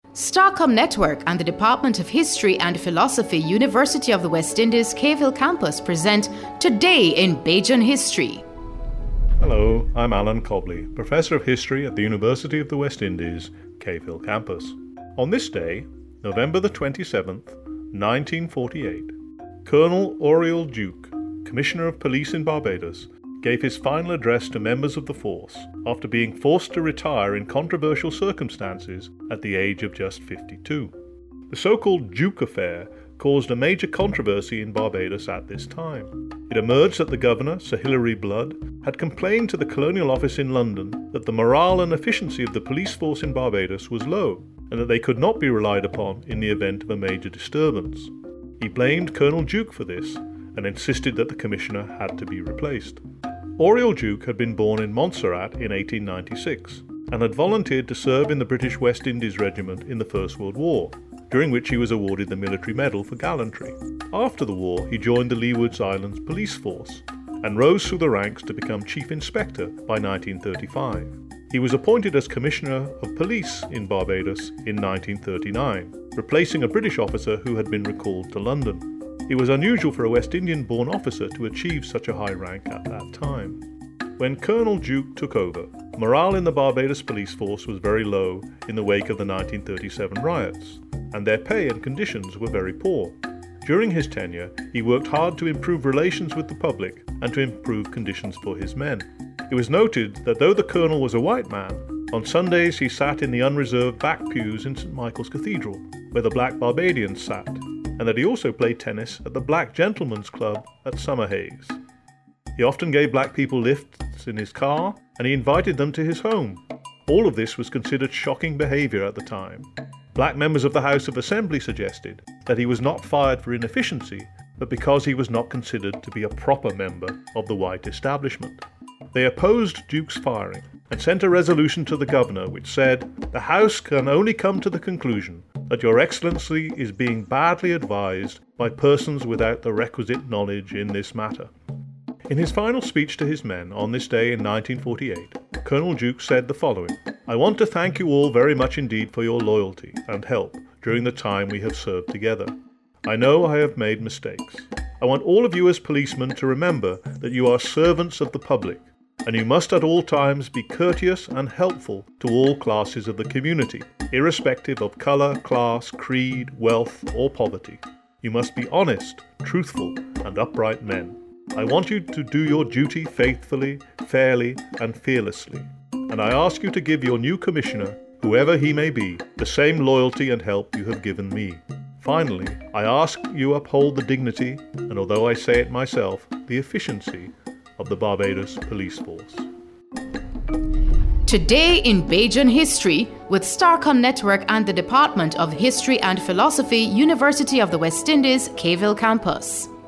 Starcom Network and the Department of History and Philosophy, University of the West Indies, Cave Hill Campus present Today in Bajan History. Hello, I'm Alan Cobley, Professor of History at the University of the West Indies, Cave Hill Campus. On this day, November the 27th, 1948, Colonel Auriol Duke, Commissioner of Police in Barbados, gave his final address to members of the force after being forced to retire in controversial circumstances at the age of just 52. The so-called Duke affair caused a major controversy in Barbados at this time. It emerged that the governor, Sir Hilary Blood, had complained to the Colonial Office in London that the morale and efficiency of the police force in Barbados was low, and that they could not be relied upon in the event of a major disturbance. He blamed Colonel Duke for this, and insisted that the commissioner had to be replaced. Auriol Duke had been born in Montserrat in 1896, and had volunteered to serve in the British West Indies Regiment in the First World War, during which he was awarded the Military Medal for gallantry. After the war, he joined the Leeward Islands Police Force, and rose through the ranks to become Chief Inspector by 1935. He was appointed as Commissioner of Police in Barbados in 1939, replacing a British officer who had been recalled to London. It was unusual for a West Indian-born officer to achieve such a high rank at that time. When Colonel Duke took over, morale in the Barbados police force was very low in the wake of the 1937 riots, and their pay and conditions were very poor. During his tenure, he worked hard to improve relations with the public and to improve conditions for his men. It was noted that though the colonel was a white man, on Sundays he sat in the unreserved back pews in St. Michael's Cathedral, where the black Barbadians sat, and that he also played tennis at the Black Gentlemen's Club at Summerhays. He often gave black people lifts in his car, and he invited them to his home. All of this was considered shocking behaviour at the time. Black members of the House of Assembly suggested that he was not fired for inefficiency, but because he was not considered to be a proper member of the white establishment. They opposed Duke's firing and sent a resolution to the governor which said, "The House can only come to the conclusion that Your Excellency is being badly advised by persons without the requisite knowledge in this matter." In his final speech to his men on this day in 1948, Colonel Duke said the following: "I want to thank you all very much indeed for your loyalty and help during the time we have served together. I know I have made mistakes. I want all of you as policemen to remember that you are servants of the public, and you must at all times be courteous and helpful to all classes of the community, irrespective of colour, class, creed, wealth, or poverty. You must be honest, truthful, and upright men. I want you to do your duty faithfully, fairly, and fearlessly, and I ask you to give your new commissioner, whoever he may be, the same loyalty and help you have given me. Finally, I ask you uphold the dignity, and although I say it myself, the efficiency of the Barbados Police Force." Today in Bajan History with Starcom Network and the Department of History and Philosophy, University of the West Indies, Cave Hill Campus.